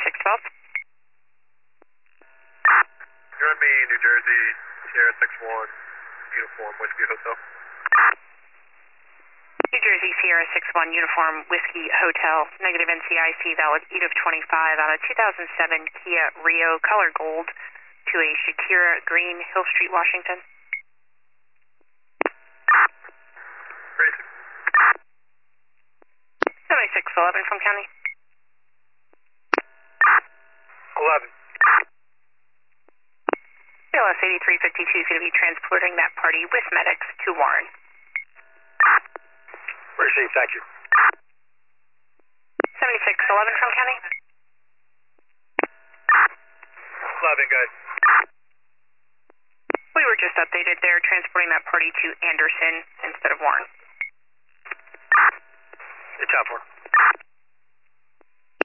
7612. You're on me, New Jersey, Sierra 61, Uniform, Whiskey Hotel. New Jersey, Sierra 61, Uniform, Whiskey Hotel, negative NCIC, valid 8 of 25 on a 2007 Kia Rio color gold to a Shakira Green, Hill Street, Washington. Racing. 7611 from County. 11. BLS 8352 is going to be transporting that party with medics to Warren. Received, thank you. 7611 from County. 11, guys. We were just updated. They're transporting that party to Anderson instead of Warren. It's out for.